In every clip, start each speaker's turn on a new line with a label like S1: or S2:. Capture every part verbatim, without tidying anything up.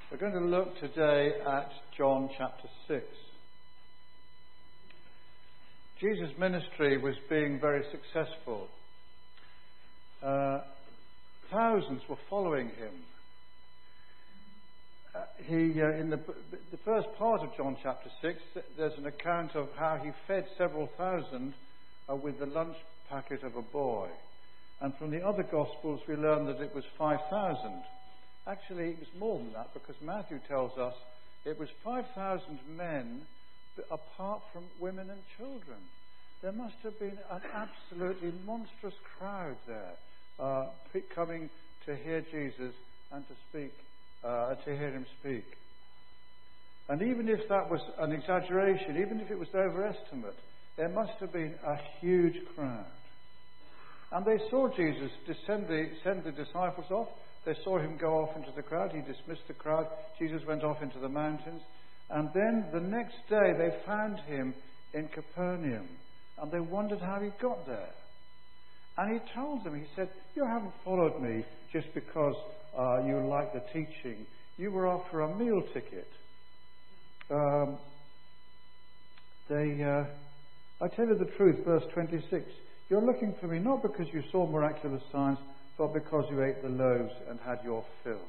S1: We're going to look today at John chapter six. Jesus' ministry was being very successful. Uh, thousands were following him. Uh, he, uh, in the, the first part of John chapter six, there's an account of how he fed several thousand uh, with the lunch packet of a boy. And from the other Gospels we learn that it was five thousand. Actually, it was more than that, because Matthew tells us it was five thousand men apart from women and children. There must have been an absolutely monstrous crowd there uh, coming to hear Jesus and to speak, uh, to hear him speak. And even if that was an exaggeration, even if it was overestimate, there must have been a huge crowd. And they saw Jesus descend the, send the disciples off. They saw him go off into the crowd. He dismissed the crowd. Jesus went off into the mountains. And then the next day they found him in Capernaum. And they wondered how he got there. And he told them, he said, "You haven't followed me just because uh, you like the teaching. You were after a meal ticket." Um, they, uh, I tell you the truth, verse twenty-six. "You're looking for me not because you saw miraculous signs, but because you ate the loaves and had your fill."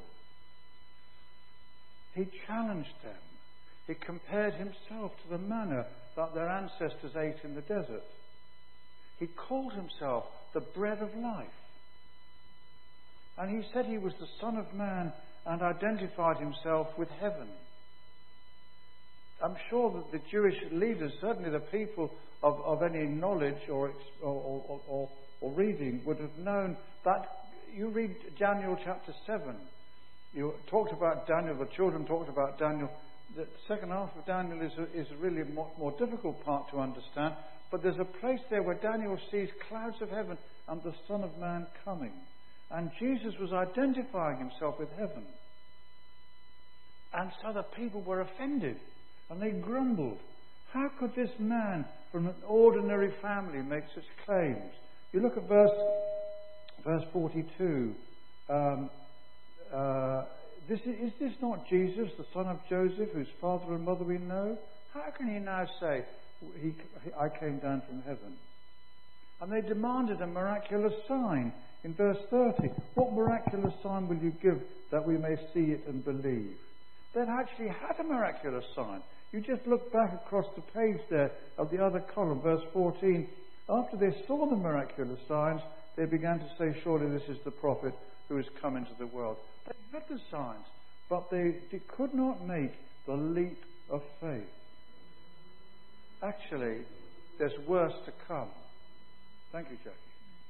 S1: He challenged them. He compared himself to the manna that their ancestors ate in the desert. He called himself the bread of life. And he said he was the Son of Man and identified himself with heaven. I'm sure that the Jewish leaders, certainly the people of, of any knowledge or, or, or, or, or reading, would have known that. You read Daniel chapter seven. You talked about Daniel, the children talked about Daniel. The second half of Daniel is a, is a really more, more difficult part to understand. But there's a place there where Daniel sees clouds of heaven and the Son of Man coming. And Jesus was identifying himself with heaven. And so the people were offended. And they grumbled. How could this man from an ordinary family make such claims? You look at verse, verse forty-two. Um, uh, this is, is this not Jesus, the son of Joseph, whose father and mother we know? How can he now say, he, I came down from heaven? And they demanded a miraculous sign. In verse thirty, what miraculous sign will you give that we may see it and believe? They'd actually had a miraculous sign. You just look back across the page there of the other column, verse fourteen. After they saw the miraculous signs, they began to say, surely this is the prophet who has come into the world. They had the signs, but they, they could not make the leap of faith. Actually, there's worse to come. Thank you, Jackie.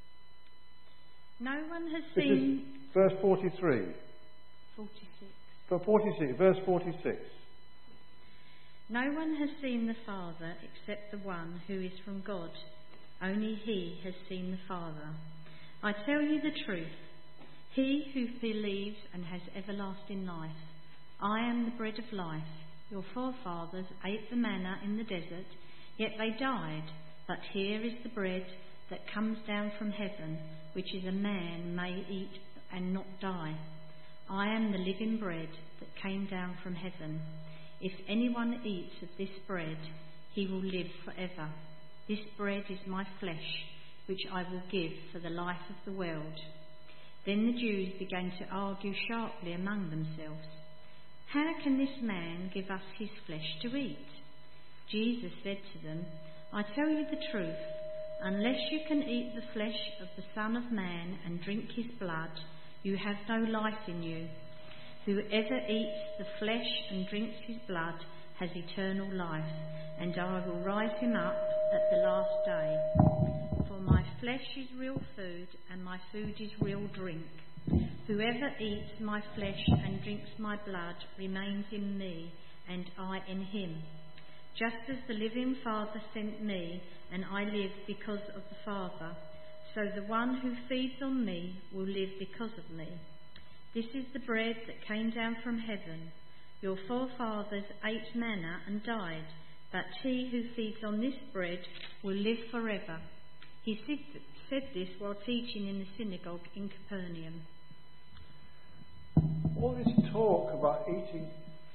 S2: No one has
S1: this
S2: seen...
S1: Is verse forty-three.
S2: forty-six.
S1: For forty-six, verse forty-six.
S2: No one has seen the Father except the one who is from God. Only he has seen the Father. I tell you the truth. He who believes and has everlasting life. I am the bread of life. Your forefathers ate the manna in the desert, yet they died. But here is the bread that comes down from heaven, which is a man may eat and not die. I am the living bread that came down from heaven. If anyone eats of this bread, he will live forever. This bread is my flesh, which I will give for the life of the world. Then the Jews began to argue sharply among themselves. How can this man give us his flesh to eat? Jesus said to them, I tell you the truth, unless you can eat the flesh of the Son of Man and drink his blood, you have no life in you. Whoever eats the flesh and drinks his blood has eternal life, and I will rise him up at the last day. For my flesh is real food, and my food is real drink. Whoever eats my flesh and drinks my blood remains in me, and I in him. Just as the living Father sent me, and I live because of the Father, so the one who feeds on me will live because of me. This is the bread that came down from heaven. Your forefathers ate manna and died, but he who feeds on this bread will live forever. He said this while teaching in the synagogue in Capernaum.
S1: all this talk about eating.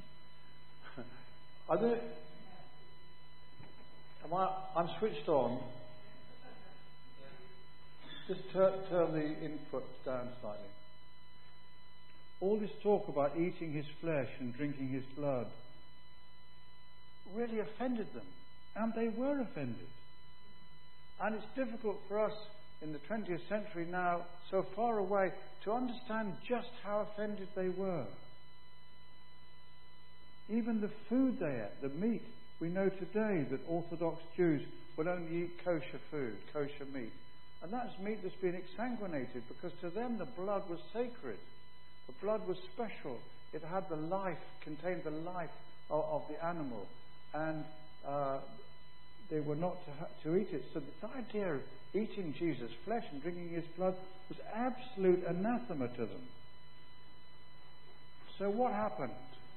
S1: I don't. Am I? I'm switched on. Just turn, turn the input down slightly. All this talk about eating his flesh and drinking his blood really offended them, and they were offended. And it's difficult for us in the twentieth century now, so far away, to understand just how offended they were. Even the food they ate, the meat, we know today that Orthodox Jews will only eat kosher food, kosher meat. And that's meat that's been exsanguinated, because to them the blood was sacred. The blood was special. It had the life, contained the life of, of the animal. And uh, they were not to, ha- to eat it. So the idea of eating Jesus' flesh and drinking his blood was absolute anathema to them. So what happened?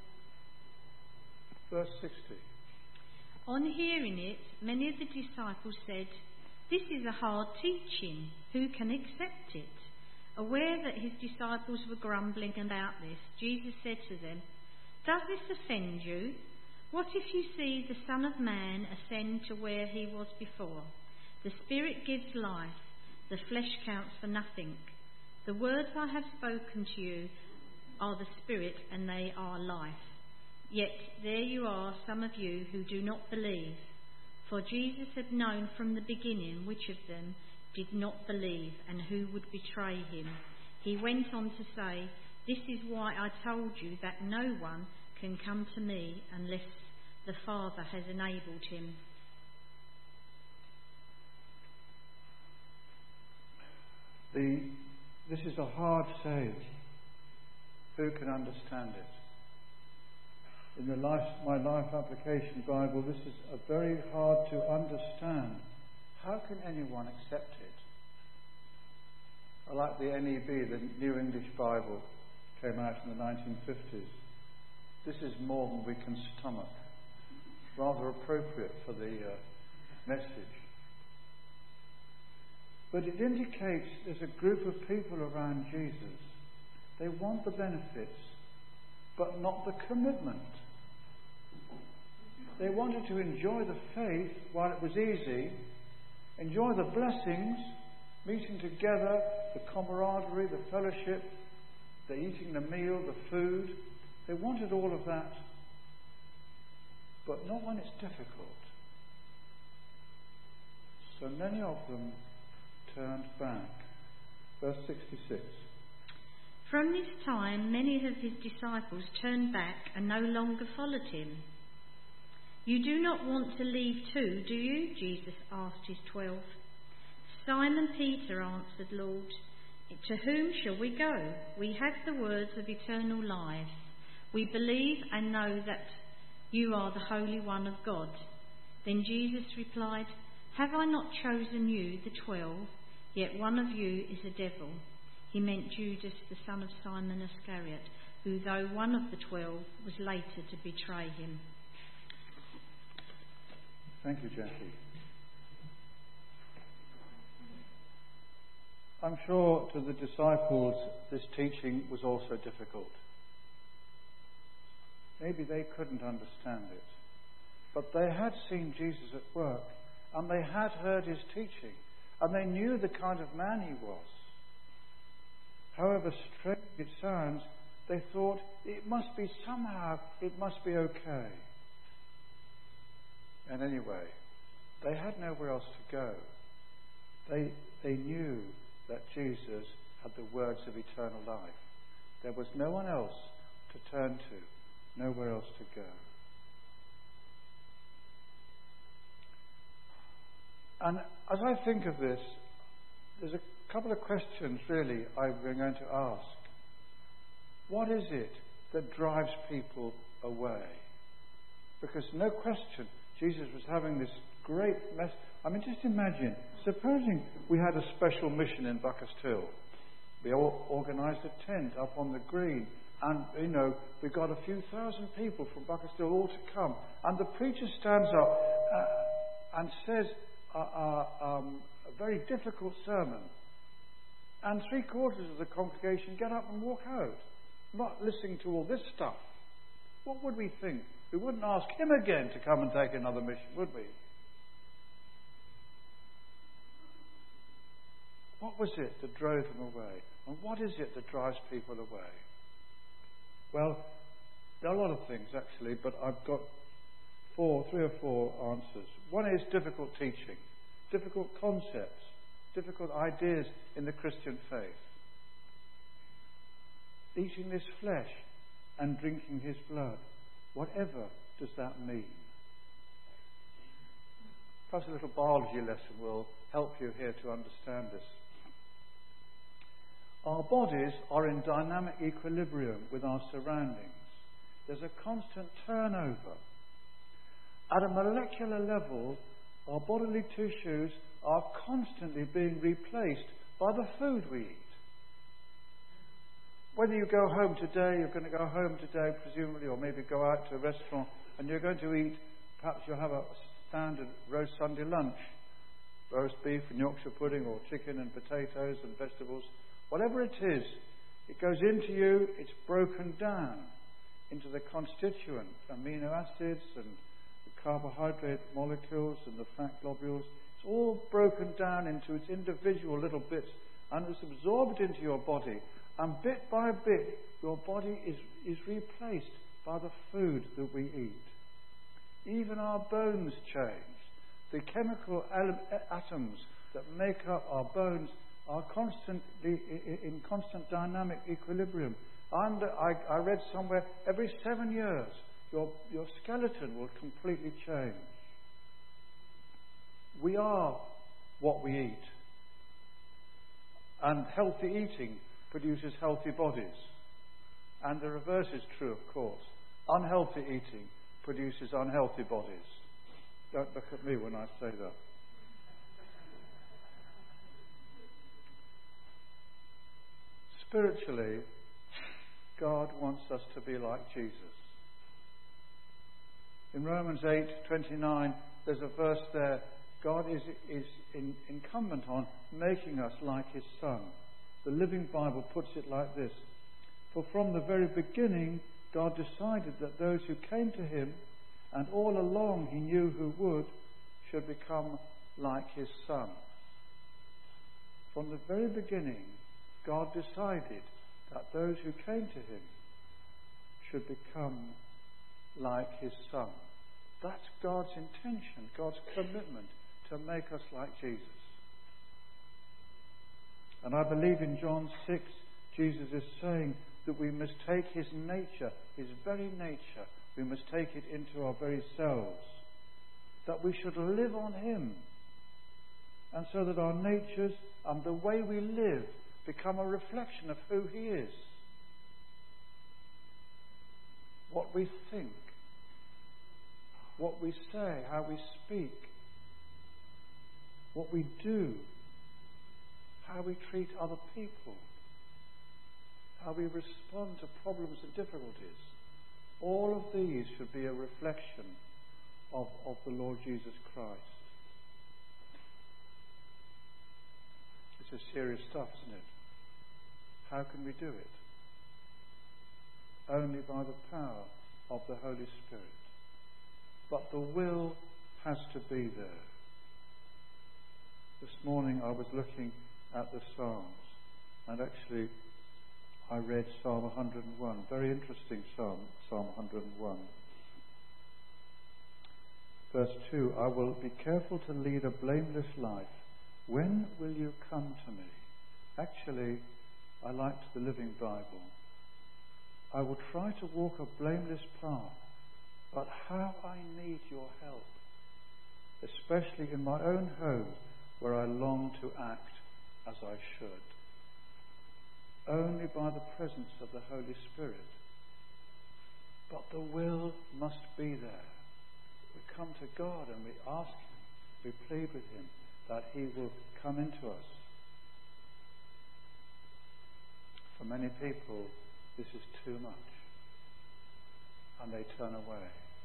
S1: Verse sixty.
S2: On hearing it, many of the disciples said, "This is a hard teaching. Who can accept it?" Aware that his disciples were grumbling about this, Jesus said to them, "Does this offend you? What if you see the Son of Man ascend to where he was before? The Spirit gives life, the flesh counts for nothing. The words I have spoken to you are the Spirit, and they are life. Yet there you are, some of you who do not believe." For Jesus had known from the beginning which of them did not believe and who would betray him. He went on to say, "This is why I told you that no one can come to me unless the Father has enabled him."
S1: The, this is a hard saying. Who can understand it? In the life, my Life Application Bible, this is a very hard to understand. How can anyone accept it? I like the N E B, the New English Bible, came out in the nineteen fifties. This is more than we can stomach. Rather appropriate for the uh, message. But it indicates there's a group of people around Jesus. They want the benefits, but not the commitment. They wanted to enjoy the faith while it was easy, enjoy the blessings, meeting together, the camaraderie, the fellowship, the eating the meal, the food. They wanted all of that, but not when it's difficult. So many of them turned back. Verse sixty-six.
S2: From this time, many of his disciples turned back and no longer followed him. "You do not want to leave too, do you?" Jesus asked his twelve. Simon Peter answered, "Lord, to whom shall we go? We have the words of eternal life. We believe and know that you are the Holy One of God." Then Jesus replied, "Have I not chosen you, the twelve? Yet one of you is a devil." He meant Judas, the son of Simon Iscariot, who, though one of the twelve, was later to betray him.
S1: Thank you, Jackie. I'm sure to the disciples this teaching was also difficult. Maybe they couldn't understand it. But they had seen Jesus at work, and they had heard his teaching, and they knew the kind of man he was. However strange it sounds, they thought it must be somehow, it must be okay. And anyway, they had nowhere else to go. They, they knew that Jesus had the words of eternal life. There was no one else to turn to, nowhere else to go. And as I think of this, there's a couple of questions really I'm going to ask. What is it that drives people away? Because no question, Jesus was having this great mess. I mean, just imagine, supposing we had a special mission in Buckhurst Hill. We all organised a tent up on the green, and, you know, we got a few thousand people from Buckhurst Hill all to come. And the preacher stands up uh, and says uh, uh, um, a very difficult sermon. And three quarters of the congregation get up and walk out. not listening to all this stuff, what would we think? We wouldn't ask him again to come and take another mission, would we? What was it that drove him away? And what is it that drives people away? Well, there are a lot of things actually, but I've got four, three or four answers. One is difficult teaching, difficult concepts, difficult ideas in the Christian faith. Eating this flesh and drinking his blood. Whatever does that mean? Perhaps a little biology lesson will help you here to understand this. Our bodies are in dynamic equilibrium with our surroundings. There's a constant turnover. At a molecular level, our bodily tissues are constantly being replaced by the food we eat. Whether you go home today, you're going to go home today presumably, or maybe go out to a restaurant and you're going to eat, perhaps you'll have a standard roast Sunday lunch, roast beef and Yorkshire pudding, or chicken and potatoes and vegetables. Whatever it is, it goes into you, it's broken down into the constituent amino acids and the carbohydrate molecules and the fat globules. It's all broken down into its individual little bits and it's absorbed into your body. And bit by bit, your body is, is replaced by the food that we eat. Even our bones change. The chemical atoms that make up our bones are constantly in constant dynamic equilibrium. And I, I read somewhere every seven years your, your skeleton will completely change. We are what we eat. And healthy eating produces healthy bodies. And the reverse is true, of course. Unhealthy eating produces unhealthy bodies. Don't look at me when I say that. Spiritually, God wants us to be like Jesus. In Romans eight twenty-nine, there's a verse there. God is, is in, incumbent on making us like his Son. The Living Bible puts it like this. For from the very beginning, God decided that those who came to him, and all along he knew who would, should become like his Son. From the very beginning, God decided that those who came to him should become like his Son. That's God's intention, God's commitment to make us like Jesus. And I believe in John six, Jesus is saying that we must take his nature, his very nature, we must take it into our very selves. That we should live on him. And so that our natures and the way we live become a reflection of who he is. What we think, what we say, how we speak, what we do, how we treat other people, how we respond to problems and difficulties. All of these should be a reflection of, of the Lord Jesus Christ. It's a serious stuff, isn't it? How can we do it? Only by the power of the Holy Spirit. But the will has to be there. This morning I was looking at the Psalms, and actually I read Psalm one hundred and one. Very interesting psalm, Psalm one hundred and one. Verse two, I will be careful to lead a blameless life. When will you come to me? Actually, I liked the Living Bible. I will try to walk a blameless path, but how I need your help, especially in my own home where I long to act as I should. Only by the presence of the Holy Spirit. But the will must be there. We come to God and we ask him, we plead with him that he will come into us. For many people, this is too much, and they turn away.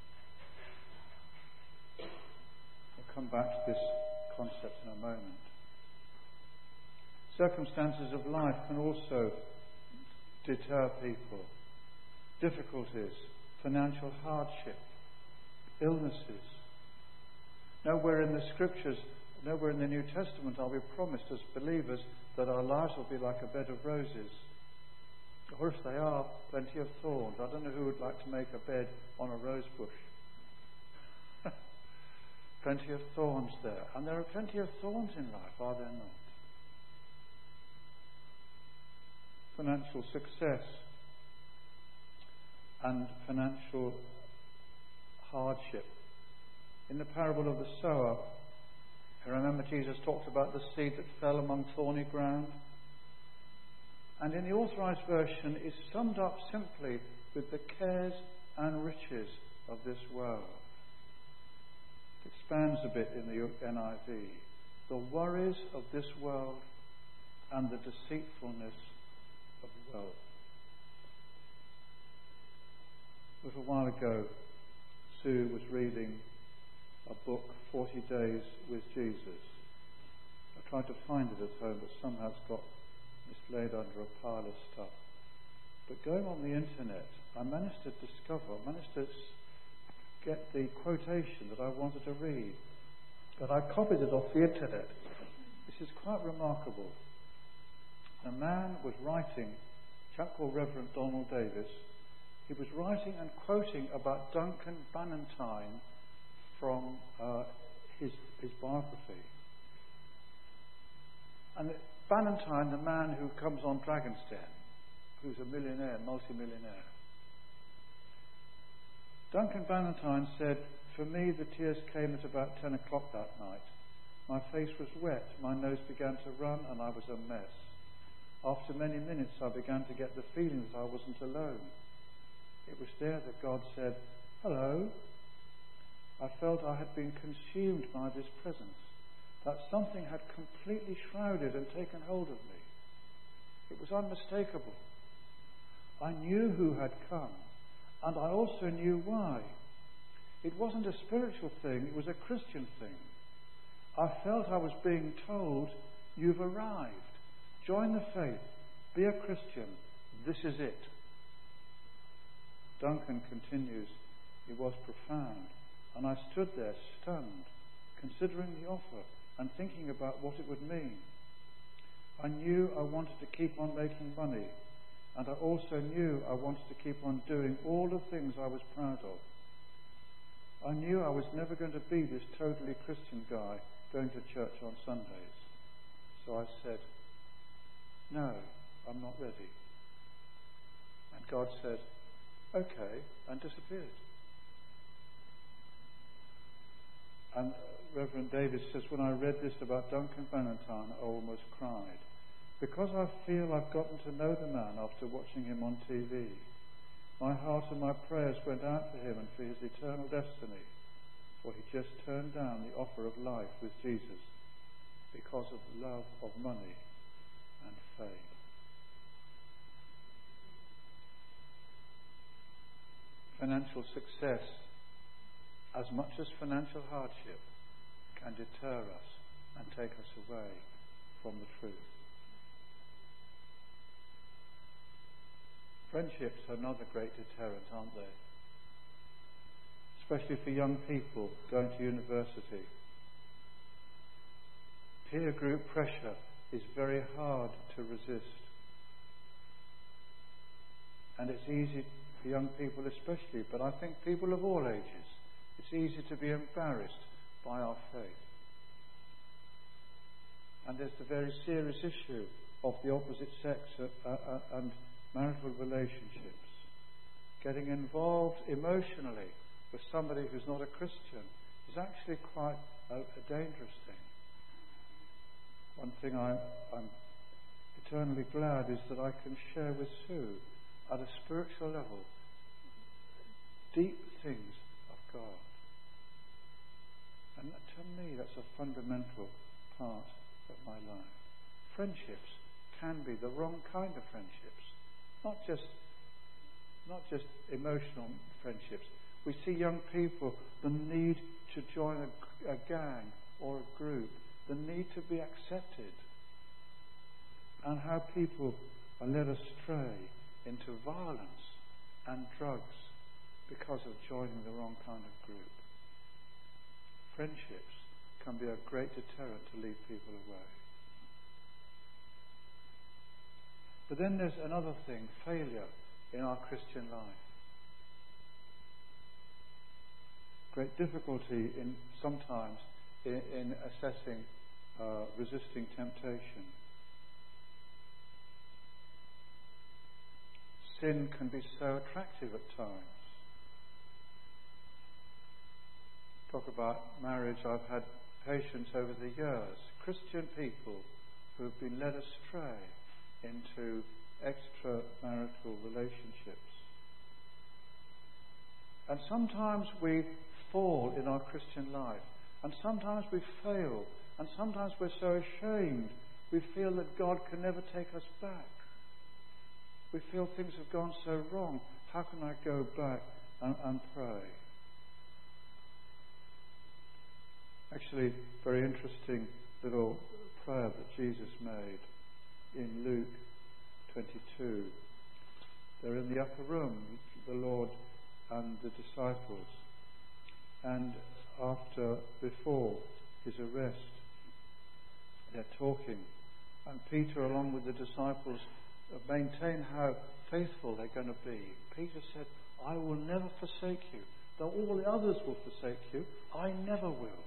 S1: We'll come back to this concept in a moment. Circumstances of life can also deter people. Difficulties, financial hardship, illnesses. Nowhere in the Scriptures, nowhere in the New Testament are we promised as believers that our lives will be like a bed of roses. Or if they are, plenty of thorns. I don't know who would like to make a bed on a rose bush. Plenty of thorns there. And there are plenty of thorns in life, are there not? Financial success and financial hardship. In the parable of the sower, I remember Jesus talked about the seed that fell among thorny ground. And in the Authorized Version is summed up simply with the cares and riches of this world. It expands a bit in the N I V. The worries of this world and the deceitfulness of wealth. A little while ago, Sue was reading a book, forty days with Jesus. I tried to find it at home, but somehow it's got mislaid under a pile of stuff. But going on the internet, I managed to discover, I managed to get the quotation that I wanted to read. But I copied it off the internet. This is quite remarkable. A man was writing, a chap called Reverend Donald Davis, he was writing and quoting about Duncan Bannatyne from uh, his, his biography. And Bannatyne, the man who comes on Dragon's Den, who's a millionaire, multi-millionaire. Duncan Bannatyne said, "For me, the tears came at about ten o'clock that night. My face was wet, my nose began to run, and I was a mess. After many minutes, I began to get the feeling that I wasn't alone. It was there that God said, 'Hello.' I felt I had been consumed by this presence, that something had completely shrouded and taken hold of me. It was unmistakable. I knew who had come, and I also knew why. It wasn't a spiritual thing, it was a Christian thing. I felt I was being told, 'You've arrived. Join the faith. Be a Christian. This is it.'" Duncan continues, "It was profound, and I stood there stunned, considering the offer and thinking about what it would mean. I knew I wanted to keep on making money, and I also knew I wanted to keep on doing all the things I was proud of. I knew I was never going to be this totally Christian guy going to church on Sundays. So I said, 'No, I'm not ready.' And God said, 'Okay,' and disappeared." And Reverend Davis says, "When I read this about Duncan Bannatyne, I almost cried. Because I feel I've gotten to know the man after watching him on T V. My heart and my prayers went out for him and for his eternal destiny, for he just turned down the offer of life with Jesus because of the love of money and fame." Financial success, as much as financial hardship, can deter us and take us away from the truth. Friendships are another great deterrent, aren't they? Especially for young people going to university. Peer group pressure is very hard to resist. And it's easy for young people especially, but I think people of all ages, it's easy to be embarrassed by our faith. And there's the very serious issue of the opposite sex uh, uh, and marital relationships. Getting involved emotionally with somebody who's not a Christian is actually quite a, a dangerous thing. One thing I, I'm eternally glad is that I can share with Sue at a spiritual level deep things of God. And that, to me, that's a fundamental part of my life. Friendships can be the wrong kind of friendships. Not just, not just emotional friendships. We see young people, the need to join a, a gang or a group, the need to be accepted, and how people are led astray into violence and drugs because of joining the wrong kind of group. Friendships can be a great deterrent to lead people away. But then there's another thing, failure in our Christian life. Great difficulty in sometimes in, in assessing, uh, resisting temptation. Sin can be so attractive at times. Talk about marriage. I've had patients over the years, Christian people who have been led astray into extramarital relationships. And sometimes we fall in our Christian life, and sometimes we fail, and sometimes we're so ashamed we feel that God can never take us back. We feel things have gone so wrong. How can I go back and, and pray? Actually, very interesting little prayer that Jesus made in Luke twenty-two. They're in the upper room, the Lord and the disciples. And after, before his arrest, they're talking. And Peter, along with the disciples, maintain how faithful they're going to be. Peter said, I will never forsake you. Though all the others will forsake you, I never will.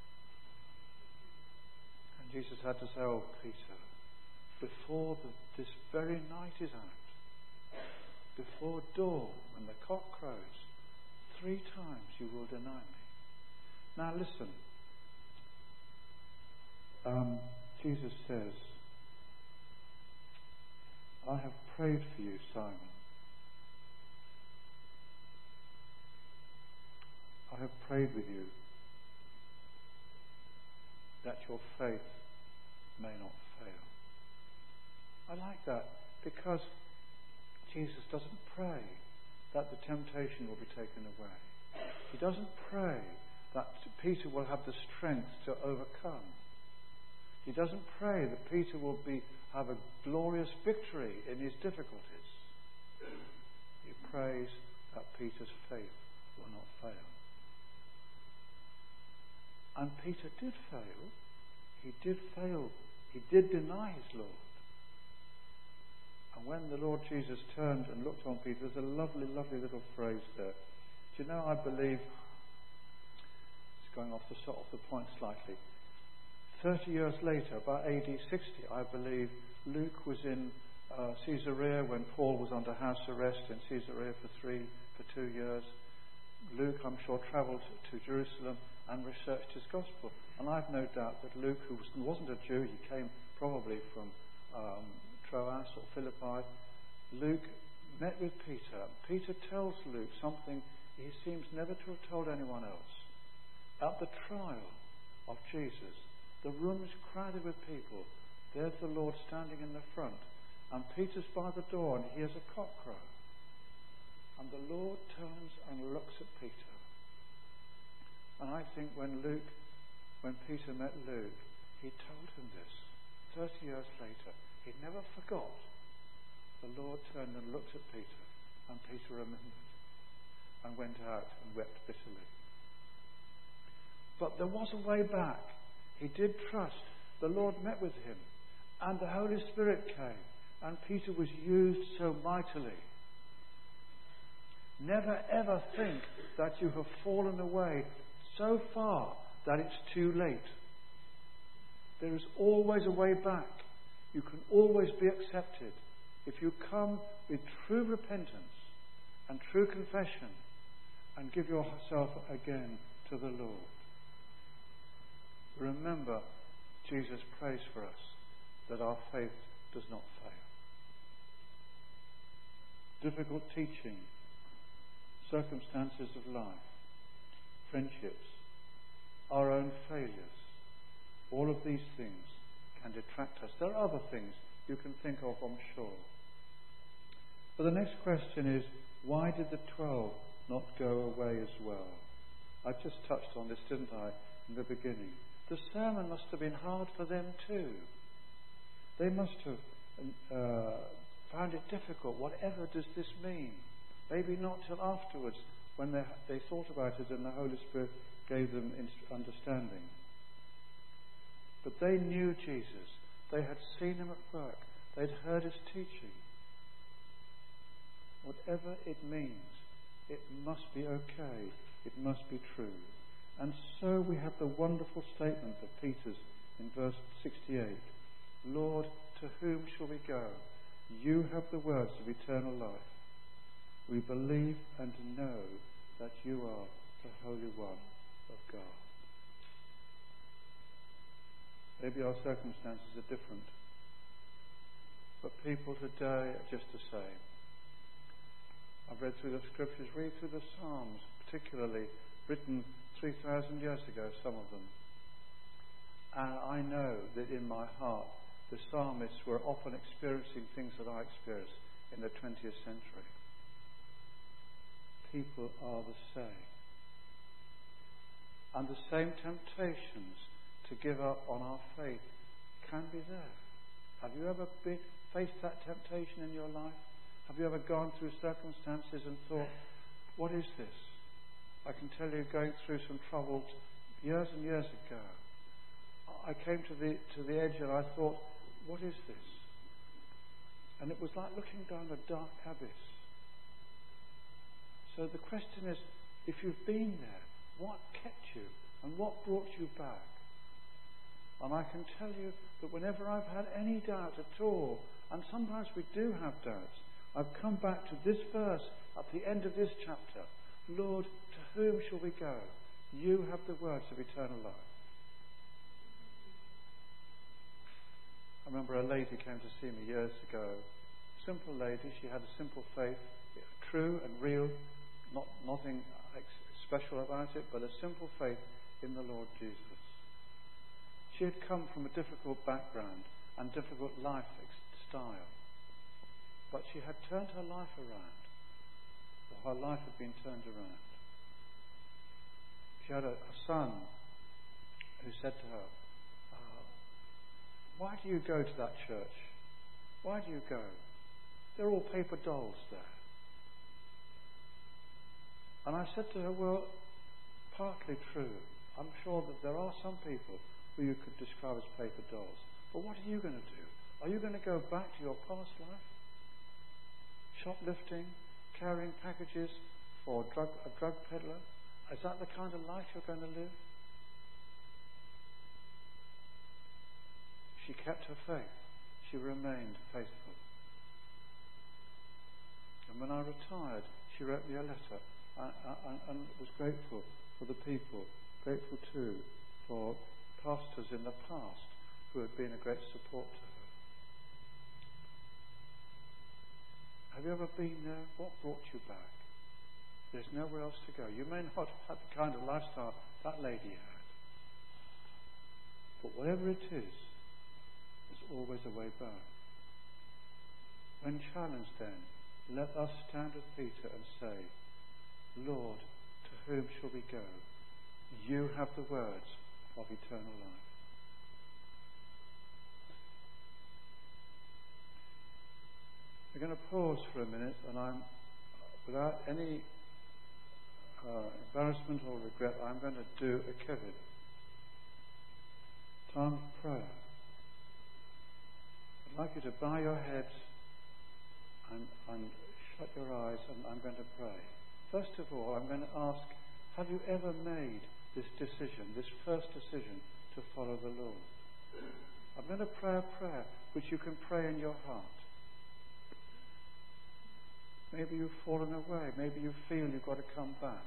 S1: And Jesus had to say, oh, Peter, before the, this very night is out, before dawn, when the cock crows, three times you will deny me. Now listen. Um, Jesus says, I have prayed for you, Simon. I have prayed with you that your faith may not fail. I like that because Jesus doesn't pray that the temptation will be taken away. He doesn't pray that Peter will have the strength to overcome. He doesn't pray that Peter will be have a glorious victory in his difficulties. He prays that Peter's faith will not fail. And Peter did fail. He did fail. He did deny his Lord. And when the Lord Jesus turned and looked on Peter, there's a lovely, lovely little phrase there. Do you know, I believe, it's going off the, off the point slightly, thirty years later, about A D sixty, I believe, Luke was in uh, Caesarea when Paul was under house arrest in Caesarea for three, for two years. Luke, I'm sure, travelled to Jerusalem and researched his gospel. And I've no doubt that Luke, who was, wasn't a Jew, he came probably from um, Troas or Philippi. Luke met with Peter. Peter tells Luke something he seems never to have told anyone else. At the trial of Jesus, the room is crowded with people. There's the Lord standing in the front. And Peter's by the door and he hears a cock crow. And the Lord turns and looks at Peter. And I think when Luke, when Peter met Luke, he told him this. Thirty years later, he never forgot. The Lord turned and looked at Peter, and Peter remembered, and went out and wept bitterly. But there was a way back. He did trust. The Lord met with him, and the Holy Spirit came, and Peter was used so mightily. Never ever think that you have fallen away so far that it's too late. There is always a way back. You can always be accepted if you come with true repentance and true confession and give yourself again to the Lord. Remember, Jesus prays for us that our faith does not fail. Difficult teaching, circumstances of life, friendships, our own failures, all of these things can detract us. There are other things you can think of, I'm sure. But the next question is, why did the twelve not go away as well? I just touched on this, didn't I, in the beginning. The sermon must have been hard for them too. They must have uh, found it difficult. Whatever does this mean? Maybe not till afterwards, when they, they thought about it and the Holy Spirit gave them understanding. But they knew Jesus. They had seen him at work. They'd heard his teaching. Whatever it means, it must be okay. It must be true. And so we have the wonderful statement of Peter's in verse sixty-eight. Lord, to whom shall we go? You have the words of eternal life. We believe and know that you are the Holy One of God. Maybe our circumstances are different, but people today are just the same. I've read through the scriptures, read through the Psalms, particularly written three thousand years ago, some of them. And I know that in my heart, the psalmists were often experiencing things that I experienced in the twentieth century. People are the same. And the same temptations to give up on our faith can be there. Have you ever been, faced that temptation in your life? Have you ever gone through circumstances and thought, what is this? I can tell you, going through some trouble years and years ago, I came to the to the edge and I thought, what is this? And it was like looking down a dark abyss. So the question is, if you've been there, what kept you and what brought you back? And I can tell you that whenever I've had any doubt at all, and sometimes we do have doubts, I've come back to this verse at the end of this chapter. Lord, to whom shall we go? You have the words of eternal life. I remember a lady came to see me years ago. Simple lady, she had a simple faith, true and real, not nothing special about it, but a simple faith in the Lord Jesus. She had come from a difficult background and difficult life style, but she had turned her life around, or her life had been turned around. She had a, a son who said to her, uh, why do you go to that church? Why do you go? They're all paper dolls there. And I said to her, well, partly true. I'm sure that there are some people who you could describe as paper dolls. But what are you going to do? Are you going to go back to your past life? Shoplifting, carrying packages for a drug, a drug peddler? Is that the kind of life you're going to live? She kept her faith. She remained faithful. And when I retired, she wrote me a letter and, and, and was grateful for the people, grateful too for pastors in the past who had been a great support to her. Have you ever been there? What brought you back? There's nowhere else to go. You may not have had the kind of lifestyle that lady had. But whatever it is, there's always a way back. When challenged then, let us stand with Peter and say, Lord, to whom shall we go? You have the words of eternal life. We're going to pause for a minute, and I'm, without any uh, embarrassment or regret, I'm going to do a Kevin. Time of prayer. I'd like you to bow your heads and, and shut your eyes, and I'm going to pray. First of all, I'm going to ask, have you ever made this decision, this first decision to follow the Lord? I'm going to pray a prayer which you can pray in your heart. Maybe you've fallen away. Maybe you feel you've got to come back.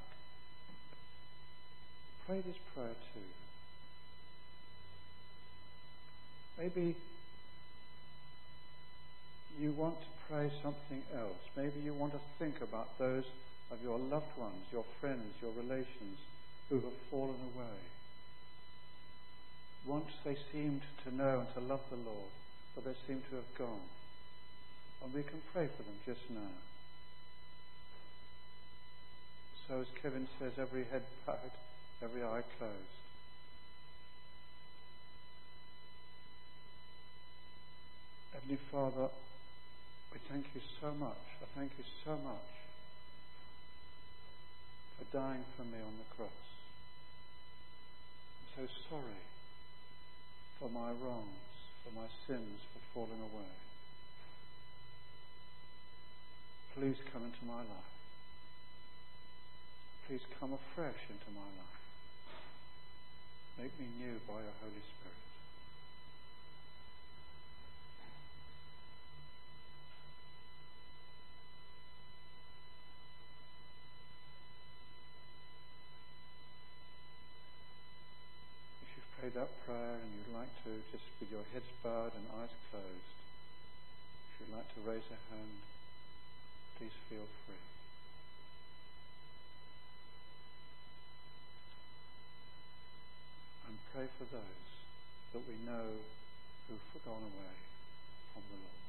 S1: Pray this prayer too. Maybe you want to pray something else. Maybe you want to think about those of your loved ones, your friends, your relations who have fallen away. Once they seemed to know and to love the Lord, but they seem to have gone. And we can pray for them just now. So as Kevin says, every head bowed, every eye closed. Heavenly Father, We thank you so much. I thank you so much for dying for me on the cross. I'm so sorry for my wrongs, for my sins, for falling away. Please come into my life. Please come afresh into my life. Make me new by your Holy Spirit. Pray that prayer and you'd like to, just with your heads bowed and eyes closed, if you'd like to raise a hand, please feel free. And pray for those that we know who've gone away from the Lord.